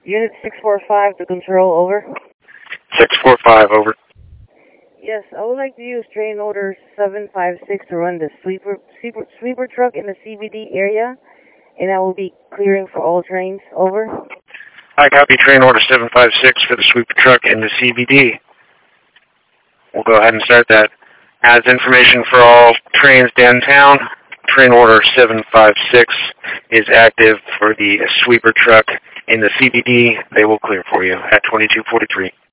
Unit 645 to control, over. 645, over. Yes, I would like to use train order 756 to run the sweeper truck in the CBD area, and I will be clearing for all trains, over. I copy train order 756 for the sweeper truck in the CBD. We'll go ahead and start that. As information for all trains downtown, train order 756 is active for the sweeper truck in the CBD. They will clear for you at 2243.